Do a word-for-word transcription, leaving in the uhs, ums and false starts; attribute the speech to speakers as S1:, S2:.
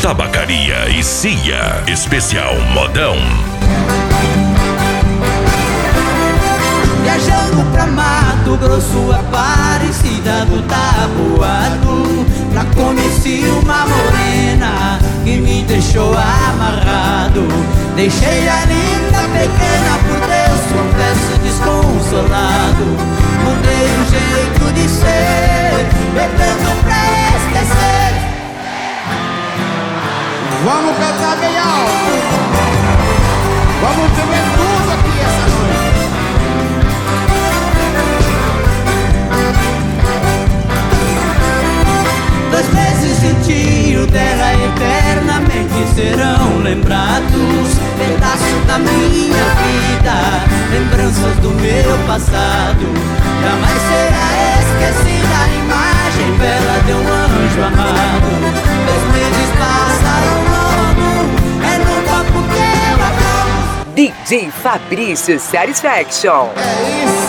S1: Tabacaria e Cia, especial modão.
S2: Viajando pra Mato Grosso, Aparecida do Taboado, lá conheci uma morena que me deixou amarrado. Deixei a linda pequena, por Deus confesso desconsolado. Mudei o jeito de ser, bebendo pra esquecer.
S3: Vamos cantar bem alto. Vamos beber tudo aqui essa noite.
S2: Dois meses de tiro dela eternamente serão lembrados. Pedaço da minha vida, lembranças do meu passado. Jamais será esquecida a imagem bela de um anjo amado. Dois meses passaram logo, é no copo que eu acabo.
S4: D J Fabrício Satisfaction.
S3: É isso.